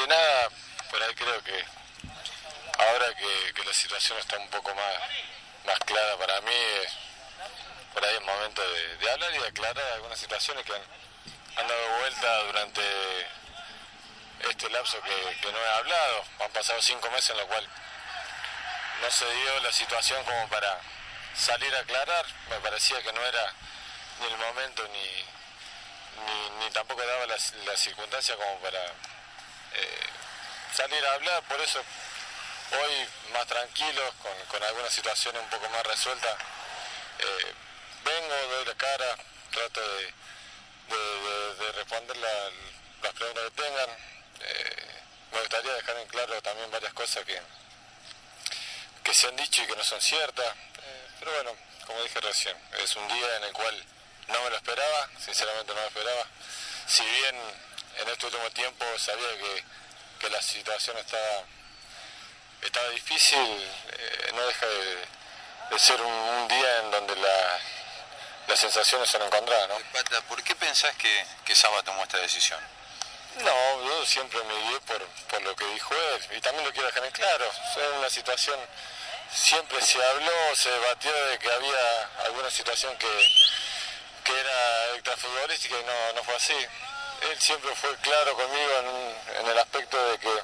nada, por ahí creo que ahora que la situación está un poco más clara para mí, por ahí es momento de hablar y de aclarar algunas situaciones que han dado vuelta durante este lapso que no he hablado. Han pasado 5 meses en los cuales no se dio la situación como para salir a aclarar. Me parecía que no era ni el momento ni tampoco daba la circunstancia como para salir a hablar. Por eso hoy, más tranquilos, con algunas situaciones un poco más resueltas, vengo, doy la cara, trato de responder las preguntas que tengan. Me gustaría dejar en claro también varias cosas que se han dicho y que no son ciertas, pero bueno, como dije recién, es un día en el cual no me lo esperaba, sinceramente no me lo esperaba. Si bien en este último tiempo sabía que la situación estaba difícil, no deja de ser un día en donde las sensaciones son encontradas, ¿no? Pata, ¿por qué pensás que Saba tomó esta decisión? No, yo siempre me guié por lo que dijo él, y también lo quiero dejar en claro. Es una situación, siempre se habló, se debatió de que había alguna situación que era extrafutbolística y no fue así. Él siempre fue claro conmigo en el aspecto de que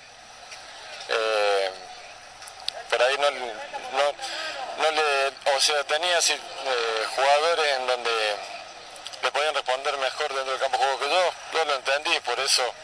por ahí no le, o sea, tenía jugadores en donde le podían responder mejor dentro del campo de juego que yo lo entendí, por eso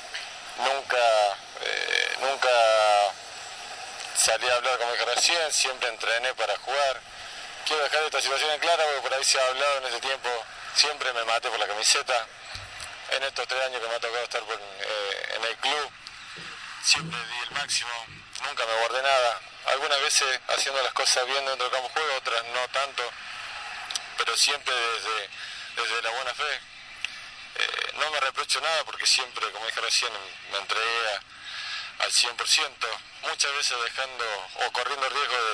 nunca salí a hablar como dije recién, siempre entrené para jugar. Quiero dejar esta situación en clara porque por ahí se ha hablado en ese tiempo, siempre me maté por la camiseta. En estos 3 años que me ha tocado estar en el club, siempre di el máximo, nunca me guardé nada. Algunas veces haciendo las cosas bien dentro del campo de juego, otras no tanto, pero siempre desde la buena fe. No me reprocho nada porque siempre, como dije recién, me entregué al 100%, muchas veces dejando o corriendo el riesgo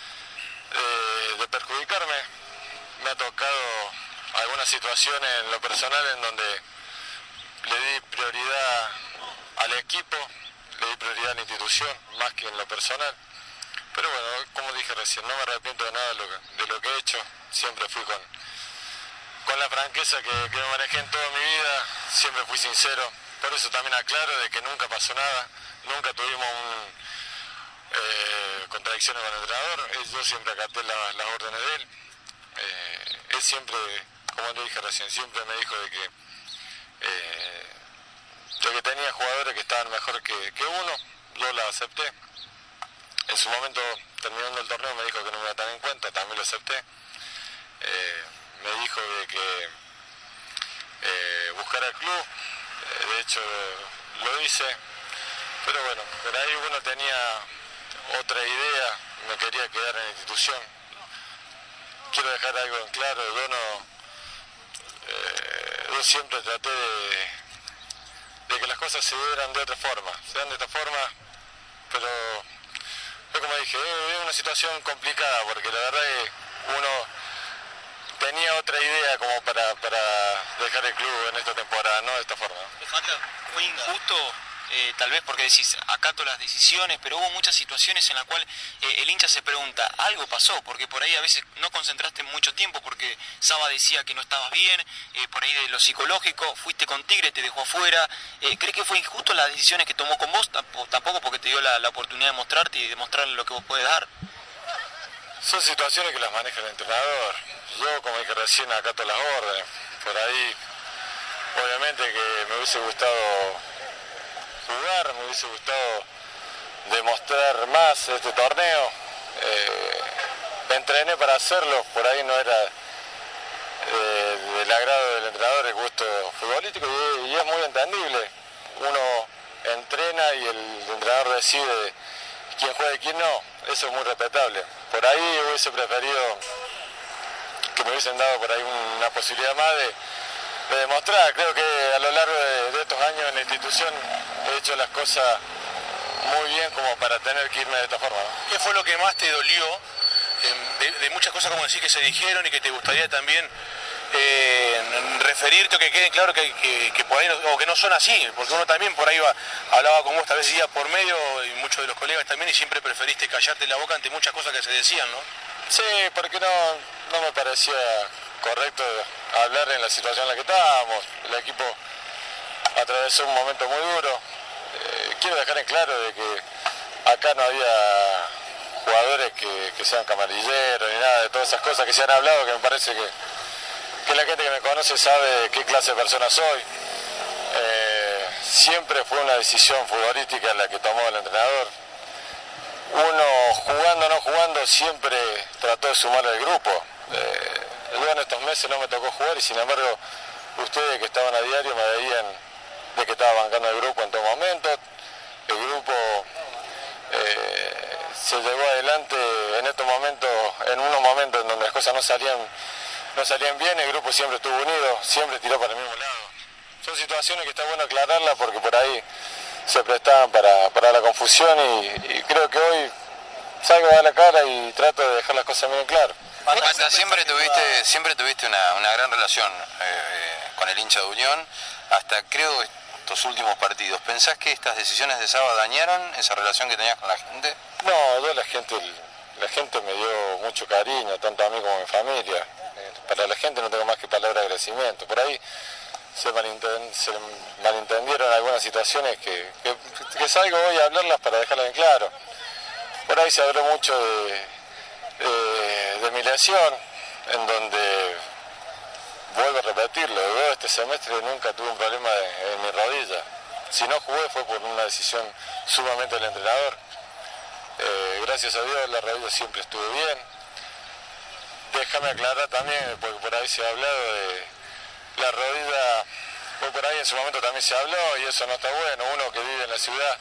de perjudicarme. Me ha tocado algunas situaciones en lo personal en donde le di prioridad al equipo, le di prioridad a la institución, más que en lo personal. Pero bueno, como dije recién, no me arrepiento de nada de lo que he hecho, siempre fui con la franqueza que me manejé en toda mi vida, siempre fui sincero, por eso también aclaro de que nunca pasó nada, nunca tuvimos contradicciones con el entrenador, yo siempre acaté las órdenes de él, él siempre, como le dije recién, siempre me dijo de que tenía jugadores que estaban mejor que uno, yo la acepté. En su momento, terminando el torneo, me dijo que no me iba a tener en cuenta, también lo acepté. Me dijo de que buscara el club, de hecho lo hice, pero bueno, por ahí uno tenía otra idea, me quería quedar en la institución. Quiero dejar algo en claro, yo siempre traté de que las cosas se dieran de otra forma, pero como dije, es una situación complicada porque la verdad es que uno tenía otra idea como para dejar el club en esta temporada, no de esta forma. Fue injusto, tal vez porque decís, acato las decisiones, pero hubo muchas situaciones en las cuales el hincha se pregunta, algo pasó, porque por ahí a veces no concentraste mucho tiempo, porque Saba decía que no estabas bien, por ahí de lo psicológico, fuiste con Tigre, te dejó afuera. ¿Crees que fue injusto las decisiones que tomó con vos? Tampoco porque te dio la oportunidad de mostrarte y demostrar lo que vos podés dar. Son situaciones que las maneja el entrenador. Yo, como dije recién, acato las órdenes. Por ahí, obviamente que me hubiese gustado jugar, me hubiese gustado demostrar más este torneo. Entrené para hacerlo, por ahí no era del agrado del entrenador el gusto futbolístico y es muy entendible. Uno entrena y el entrenador decide quién juega y quién no, eso es muy respetable. Por ahí hubiese preferido que me hubiesen dado por ahí una posibilidad más de demostrar. Creo que a lo largo de estos años en la institución he hecho las cosas muy bien como para tener que irme de esta forma, ¿no? ¿Qué fue lo que más te dolió de muchas cosas, como decís, que se dijeron y que te gustaría también referirte o que quede claro que por ahí o que no son así, porque uno también por ahí hablaba con vos tal vez días por medio y muchos de los colegas también y siempre preferiste callarte la boca ante muchas cosas que se decían, ¿no? Sí, porque no me parecía correcto hablar en la situación en la que estábamos. El equipo atravesó un momento muy duro. Quiero dejar en claro de que acá no había jugadores que sean camarilleros ni nada de todas esas cosas que se han hablado, que me parece que la gente que me conoce sabe qué clase de persona soy. Siempre fue una decisión futbolística la que tomó el entrenador. Uno, jugando o no jugando, siempre trató de sumar al grupo. Luego en estos meses no me tocó jugar y sin embargo ustedes que estaban a diario me veían de que estaba bancando el grupo en todo momento. El grupo se llevó adelante en estos momentos, en unos momentos en donde las cosas no salían bien, el grupo siempre estuvo unido, siempre tiró para el mismo lado. Son situaciones que está bueno aclararlas porque por ahí se prestaban para la confusión y creo que hoy salgo a la cara y trato de dejar las cosas bien claras. Pata, siempre tuviste una gran relación con el hincha de Unión, hasta creo estos últimos partidos. ¿Pensás que estas decisiones de Saba dañaron esa relación que tenías con la gente? No, yo la gente me dio mucho cariño, tanto a mí como a mi familia. Para la gente no tengo más que palabras de agradecimiento. Por ahí se malentendieron algunas situaciones que salgo hoy a hablarlas para dejarlas en claro. Por ahí se habló mucho de mi lesión, en donde, vuelvo a repetirlo, yo este semestre nunca tuve un problema en mi rodilla. Si no jugué fue por una decisión sumamente del entrenador. Gracias a Dios la rodilla siempre estuve bien. Déjame aclarar también, porque por ahí se ha hablado de la rodilla, pues por ahí en su momento también se habló y eso no está bueno, uno que vive en la ciudad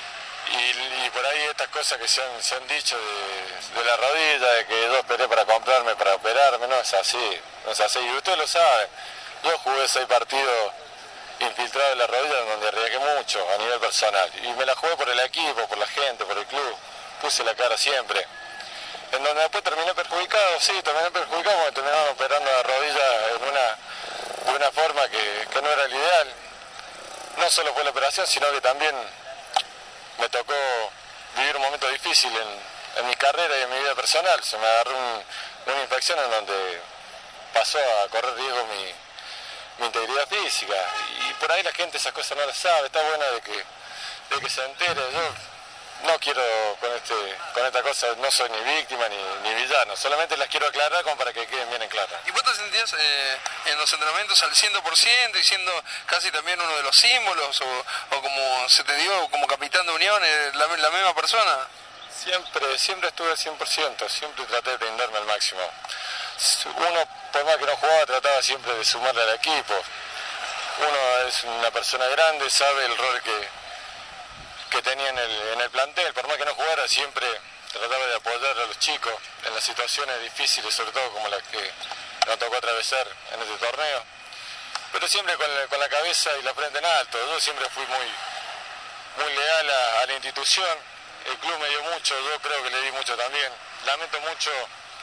y por ahí estas cosas que se han dicho de la rodilla, de que yo esperé para comprarme, para operarme, no es así, y ustedes lo saben. Yo jugué 6 partidos infiltrado en la rodilla en donde arriesgué mucho a nivel personal y me la jugué por el equipo, por la gente, por el club, puse la cara siempre. En donde después terminé perjudicado, sí, terminé perjudicado porque terminaron operando la rodilla de una forma que no era el ideal. No solo fue la operación, sino que también me tocó vivir un momento difícil en mi carrera y en mi vida personal. Se me agarró una infección en donde pasó a correr riesgo mi integridad física. Y por ahí la gente esas cosas no las sabe, está buena de que se entere. Yo no quiero con esta cosa, no soy ni víctima ni villano, solamente las quiero aclarar como para que queden bien en claras. ¿Y vos te sentías en los entrenamientos al 100% y siendo casi también uno de los símbolos o como se te dio como capitán de Unión, la misma persona? Siempre estuve al 100%, siempre traté de brindarme al máximo. Uno, por más que no jugaba, trataba siempre de sumarle al equipo. Uno es una persona grande, sabe el rol que tenía en el plantel, por más que no jugara, siempre trataba de apoyar a los chicos en las situaciones difíciles, sobre todo como las que nos tocó atravesar en este torneo, pero siempre con la cabeza y la frente en alto. Yo siempre fui muy leal a la institución, el club me dio mucho, yo creo que le di mucho también, lamento mucho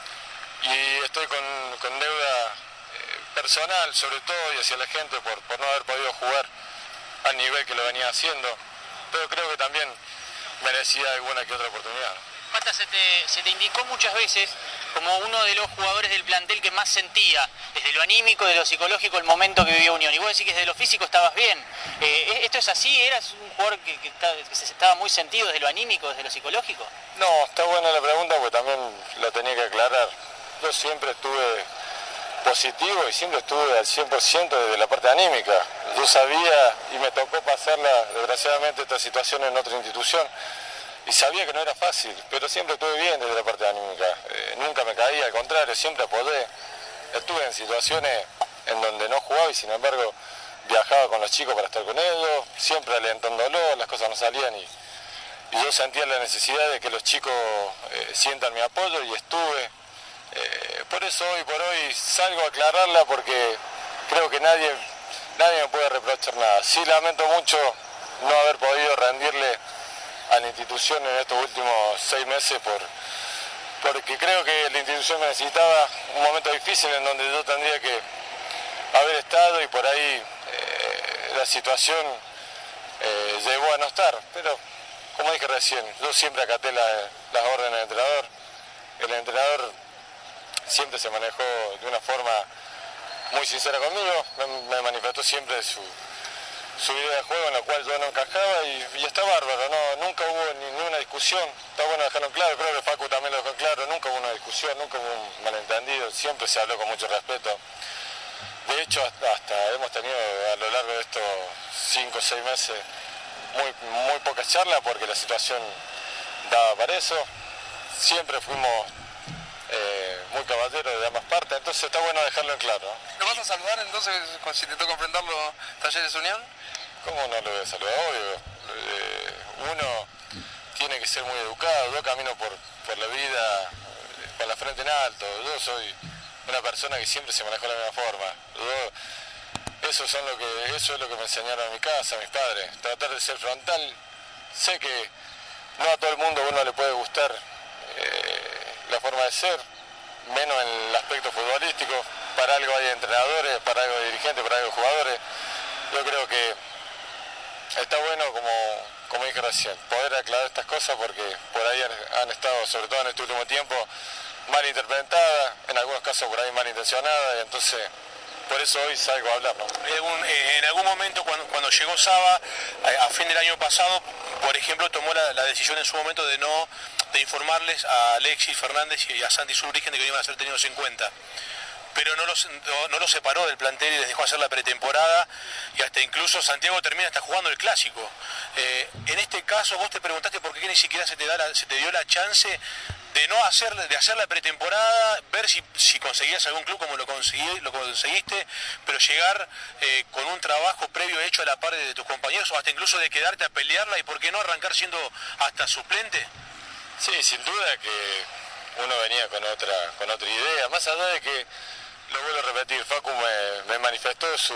y estoy con deuda personal sobre todo y hacia la gente por no haber podido jugar al nivel que lo venía haciendo. Pero creo que también merecía alguna que otra oportunidad. Pata, se te indicó muchas veces como uno de los jugadores del plantel que más sentía, desde lo anímico, de lo psicológico, el momento que vivió Unión. Y vos decís que desde lo físico estabas bien. ¿Esto es así? ¿Eras un jugador que se estaba muy sentido desde lo anímico, desde lo psicológico? No, está buena la pregunta porque también la tenía que aclarar. Yo siempre estuve positivo y siempre estuve al 100% desde la parte anímica. Yo sabía y me tocó pasarla, desgraciadamente, esta situación en otra institución y sabía que no era fácil, pero siempre estuve bien desde la parte anímica. Nunca me caía, al contrario, siempre apoyé. Estuve en situaciones en donde no jugaba y sin embargo viajaba con los chicos para estar con ellos, siempre alentándolo, las cosas no salían y yo sentía la necesidad de que los chicos sientan mi apoyo y estuve. Por eso hoy por hoy salgo a aclararla porque creo que nadie me puede reprochar nada. Sí lamento mucho no haber podido rendirle a la institución en estos últimos 6 meses porque creo que la institución me necesitaba un momento difícil en donde yo tendría que estado y por ahí la situación llegó a no estar, pero como dije recién, yo siempre acaté las órdenes del entrenador. El entrenador siempre se manejó de una forma muy sincera conmigo, me manifestó siempre su idea de juego en la cual yo no encajaba y está bárbaro, nunca hubo ninguna discusión, está bueno dejarlo claro, creo que Facu también lo dejó claro, nunca hubo una discusión, nunca hubo un malentendido, siempre se habló con mucho respeto. De hecho, hasta hemos tenido a lo largo de estos 5 o 6 meses muy pocas charlas porque la situación daba para eso. Siempre fuimos muy caballeros de ambas partes, entonces está bueno dejarlo en claro. ¿Lo vas a saludar entonces si te toca enfrentarlo Talleres Unión? ¿Cómo no lo voy a saludar? Obvio. Uno tiene que ser muy educado, yo camino por la vida con la frente en alto, yo soy una persona que siempre se manejó de la misma forma. Eso es lo que me enseñaron en mi casa, mis padres, tratar de ser frontal. Sé que no a todo el mundo a uno le puede gustar la forma de ser, menos en el aspecto futbolístico. Para algo hay entrenadores, para algo hay dirigentes, para algo hay jugadores. Yo creo que está bueno, como dije recién, poder aclarar estas cosas porque por ahí han estado, sobre todo en este último tiempo, mal interpretadas, en algunos casos por ahí mal intencionadas, y entonces por eso hoy salgo a hablar, ¿no? En algún momento cuando llegó Saba, a fin del año pasado, por ejemplo, tomó la decisión en su momento de informarles a Alexis Fernández y a Santi Zurrigen de que iban a ser tenidos en cuenta. Pero no los separó del plantel y les dejó hacer la pretemporada y hasta incluso Santiago termina hasta jugando el clásico. En este caso vos te preguntaste por qué ni siquiera se te dio la chance de hacer la pretemporada, ver si conseguías algún club como lo conseguiste, pero llegar con un trabajo previo hecho a la par de tus compañeros o hasta incluso de quedarte a pelearla y por qué no arrancar siendo hasta suplente. Sí, sin duda que uno venía con otra idea, más allá de que, lo vuelvo a repetir, Facu me manifestó su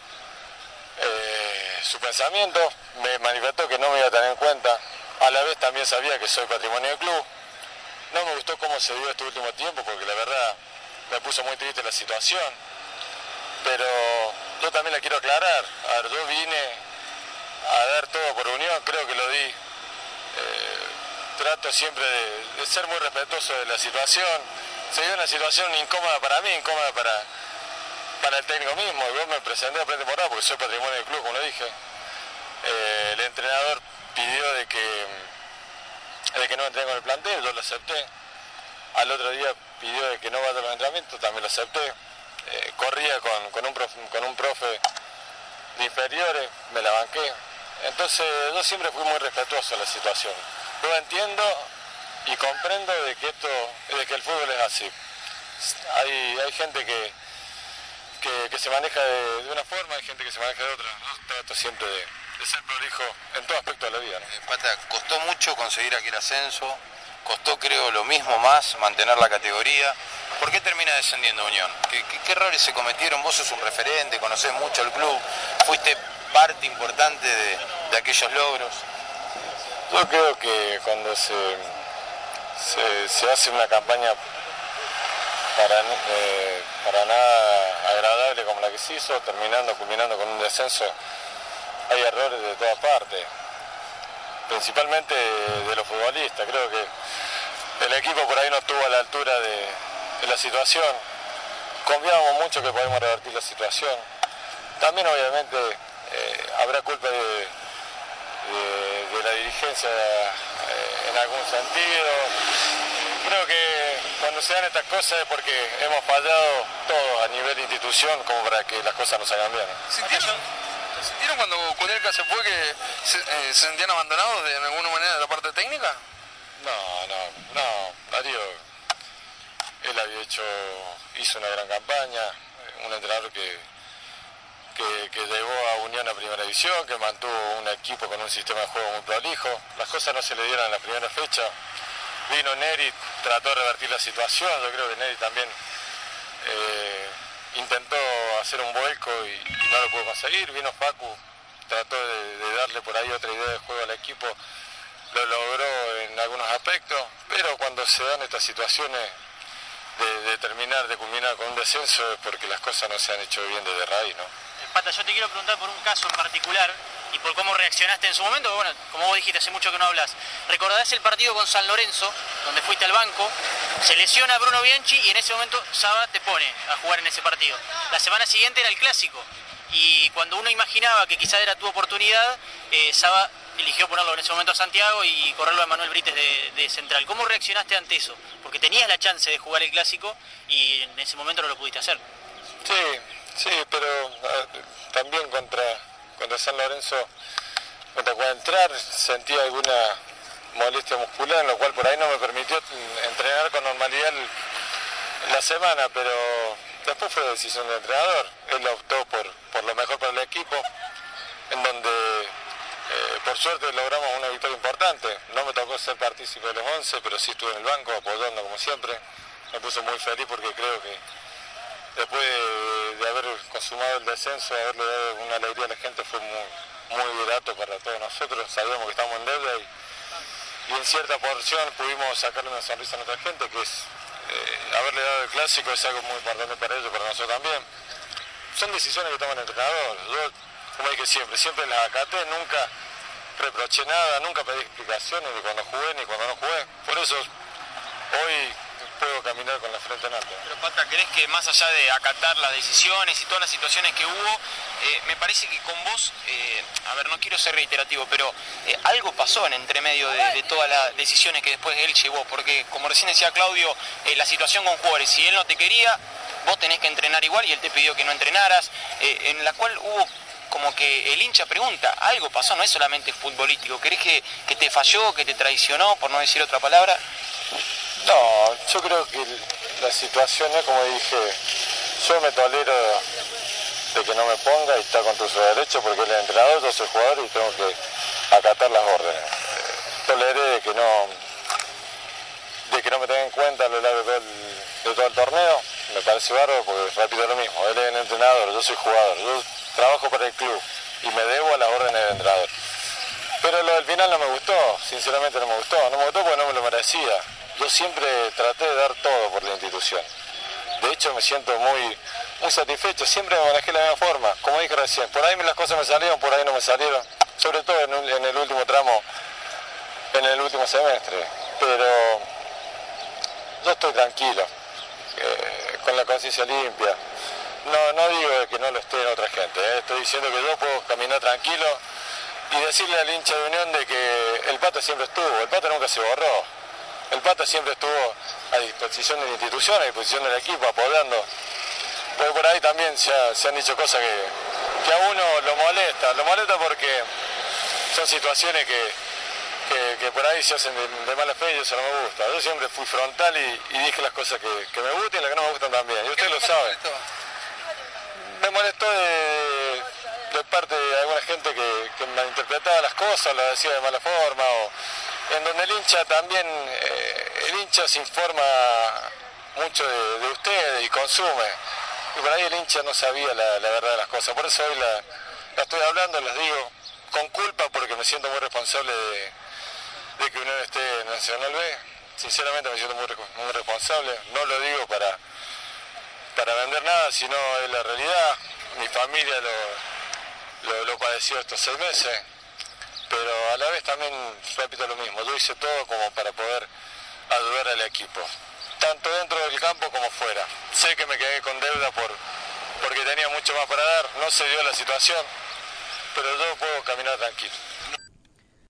pensamiento, me manifestó que no me iba a tener en cuenta, a la vez también sabía que soy patrimonio del club. No me gustó cómo se dio este último tiempo porque la verdad me puso muy triste la situación, pero yo también la quiero aclarar. A ver, yo vine a dar todo por Unión, creo que lo di. Trato siempre de ser muy respetuoso de la situación. Se dio una situación incómoda para mí, incómoda para el técnico mismo. Yo me presenté a pretemporada porque soy patrimonio del club, como lo dije. El entrenador pidió de que no entré con el plantel, yo lo acepté. Al otro día pidió de que no vaya a los entrenamientos, también lo acepté. Corría con un profe de inferiores, me la banqué. Entonces yo siempre fui muy respetuoso de la situación. Yo entiendo y comprendo de que el fútbol es así. Hay gente que se maneja de una forma, hay gente que se maneja de otra. Yo trato siempre de ser prolijo en todo aspecto de la vida, ¿no? Pata, costó mucho conseguir aquel ascenso, costó creo lo mismo más mantener la categoría. ¿Por qué termina descendiendo Unión? ¿Qué errores se cometieron? Vos sos un referente, conocés mucho el club, fuiste parte importante de aquellos logros. Yo creo que cuando se hace una campaña para nada agradable como la que se hizo, culminando con un descenso, hay errores de todas partes, principalmente de los futbolistas. Creo que el equipo por ahí no estuvo a la altura de la situación. Confiábamos mucho que podemos revertir la situación. También obviamente habrá culpa de la dirigencia en algún sentido. Creo que cuando se dan estas cosas es porque hemos fallado todos a nivel de institución como para que las cosas no salgan bien. ¿Sintieron cuando Curielca se fue que se sentían abandonados de alguna manera de la parte técnica? No, Darío, él hizo una gran campaña, un entrenador que llevó a Unión a primera división, que mantuvo un equipo con un sistema de juego muy prolijo. Las cosas no se le dieron en la primera fecha. Vino Neri, trató de revertir la situación. Yo creo que Neri también intentó hacer un vuelco y no lo pudo conseguir. Vino Facu, trató de darle por ahí otra idea de juego al equipo. Lo logró en algunos aspectos, pero cuando se dan estas situaciones de terminar, de culminar con un descenso es porque las cosas no se han hecho bien desde raíz, ¿no? Pata, yo te quiero preguntar por un caso en particular y por cómo reaccionaste en su momento, bueno, como vos dijiste, hace mucho que no hablas. ¿Recordás el partido con San Lorenzo, donde fuiste al banco, se lesiona Bruno Bianchi y en ese momento Saba te pone a jugar en ese partido? La semana siguiente era el Clásico y cuando uno imaginaba que quizá era tu oportunidad, Saba eligió ponerlo en ese momento a Santiago y correrlo a Manuel Brites de central. ¿Cómo reaccionaste ante eso? Porque tenías la chance de jugar el Clásico y en ese momento no lo pudiste hacer. Sí, pero también contra San Lorenzo, cuando entrar sentí alguna molestia muscular, en lo cual por ahí no me permitió entrenar con normalidad la semana, pero después fue decisión del entrenador. Él optó por lo mejor para el equipo, en donde por suerte logramos una victoria importante. No me tocó ser partícipe de los 11, pero sí estuve en el banco apoyando como siempre. Me puse muy feliz porque creo que después de haber consumado el descenso, haberle dado una alegría a la gente, fue muy grato para todos nosotros. Sabíamos que estamos en deuda y en cierta porción pudimos sacarle una sonrisa a nuestra gente, que es haberle dado el Clásico es algo muy importante para ellos, para nosotros también. Son decisiones que toma el entrenador. Yo, como dije siempre las acaté, nunca reproché nada, nunca pedí explicaciones ni cuando jugué ni cuando no jugué. Por eso hoy puedo caminar con la frente en alto. Pero Pata, ¿crees que más allá de acatar las decisiones y todas las situaciones que hubo, me parece que con vos, a ver, no quiero ser reiterativo, pero algo pasó en entremedio de todas las decisiones que después él llevó? Porque, como recién decía Claudio, la situación con jugadores, si él no te quería, vos tenés que entrenar igual y él te pidió que no entrenaras, en la cual hubo como que el hincha pregunta, algo pasó, no es solamente futbolístico. ¿Crees que te falló, que te traicionó, por no decir otra palabra? No, yo creo que la situación es como dije, yo me tolero de que no me ponga y está con tu derecho porque él es el entrenador, yo soy jugador y tengo que acatar las órdenes. Toleré de que no me tenga en cuenta a lo largo de todo el torneo, me parece bárbaro porque repito lo mismo, él es el entrenador, yo soy jugador, yo trabajo para el club y me debo a las órdenes del entrenador. Pero lo del final no me gustó, sinceramente no me gustó porque no me lo merecía. Yo siempre traté de dar todo por la institución. De hecho me siento muy satisfecho, siempre me manejé de la misma forma, como dije recién, por ahí las cosas me salieron, por ahí no me salieron, sobre todo en el último tramo, en el último semestre, pero yo estoy tranquilo, con la conciencia limpia. No digo que no lo esté en otra gente, estoy diciendo que yo puedo caminar tranquilo y decirle al hincha de Unión de que el Pato siempre estuvo, el Pato nunca se borró. El Pato siempre estuvo a disposición de la institución, a disposición del equipo, apoyando. Pero por ahí también se han dicho cosas que a uno lo molesta porque son situaciones que por ahí se hacen de mala fe y eso no me gusta. Yo siempre fui frontal y dije las cosas que me gustan y las que no me gustan también. Y ustedes lo saben. Me molestó de parte de alguna gente que malinterpretaba las cosas, lo decía de mala forma en donde el hincha también, se informa mucho de ustedes y consume, y por ahí el hincha no sabía la verdad de las cosas, por eso hoy la estoy hablando, les digo, con culpa porque me siento muy responsable de que Unión esté en Nacional B, sinceramente me siento muy responsable, no lo digo para vender nada, sino es la realidad, mi familia lo padeció estos 6 meses, pero a la vez también repito lo mismo, yo hice todo como para poder ayudar al equipo, tanto dentro del campo como fuera. Sé que me quedé con deuda porque tenía mucho más para dar, no se dio la situación, pero yo puedo caminar tranquilo.